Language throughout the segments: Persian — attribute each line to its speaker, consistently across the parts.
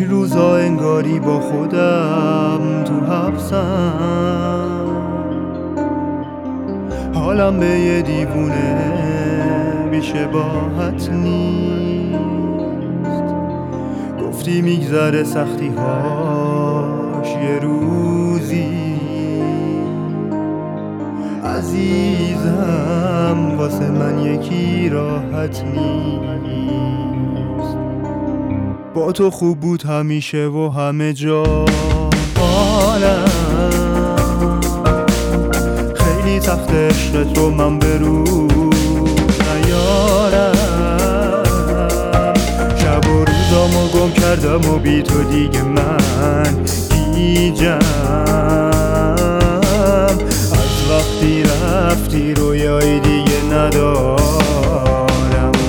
Speaker 1: این روزا انگاری با خودم تو حبسم، حالم به یه دیوونه بی‌شباهت نیست. گفتی میگذره سختی هاش یه روزی، عزیزم واسه من یکی راحت نیست. با تو خوب بود همیشه و همه جا حالم، خیلی سخت عشقت رو من به روز نیارم. شب و روزامو گم کردم و بی تو دیگه من گیجم. از وقتی رفتی رویایی دیگه ندارم.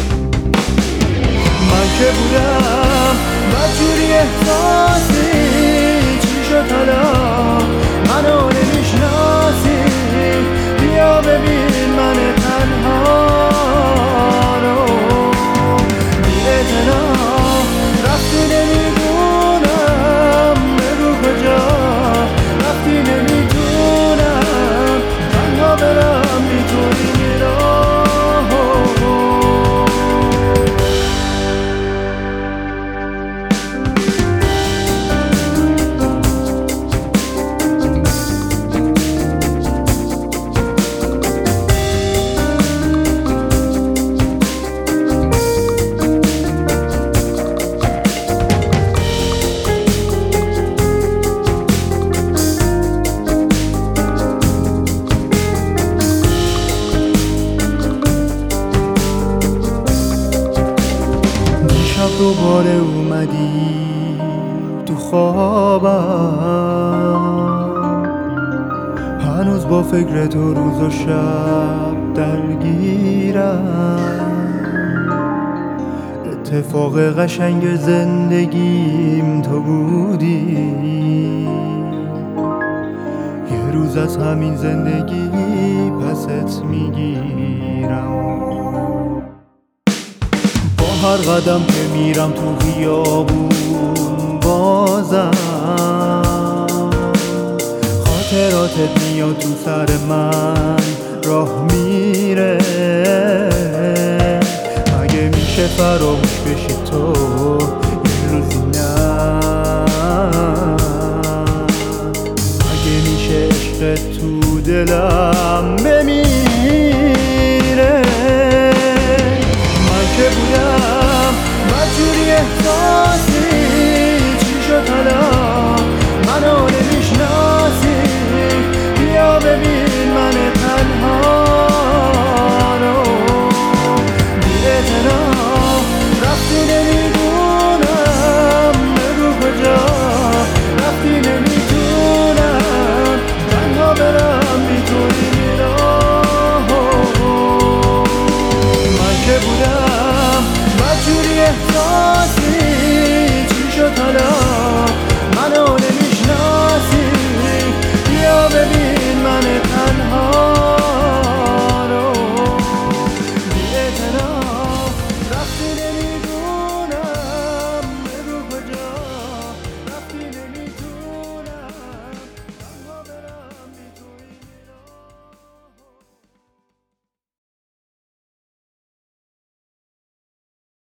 Speaker 1: من که بودم بدجوری احساسی، چی شد حالا منو نمیشناسی؟ بیا ببین من تنها رو بی اعتنا رفتی، نمیدونم بگو کجا رفتی، نمیدونم تنها برم بی تو این راه. دوباره اومدی تو خوابم، هنوز با فکر تو روز و شب درگیرم. اتفاق قشنگ زندگیم تو بودی، یه روز از همین زندگی پست میگیرم. هر قدم که میرم تو خیابون بازم خاطراتت میاد تو سر من راه میره. مگه میشه فراموش بشی تو یه روزی؟ نه مگه میشه عشقت تو دلم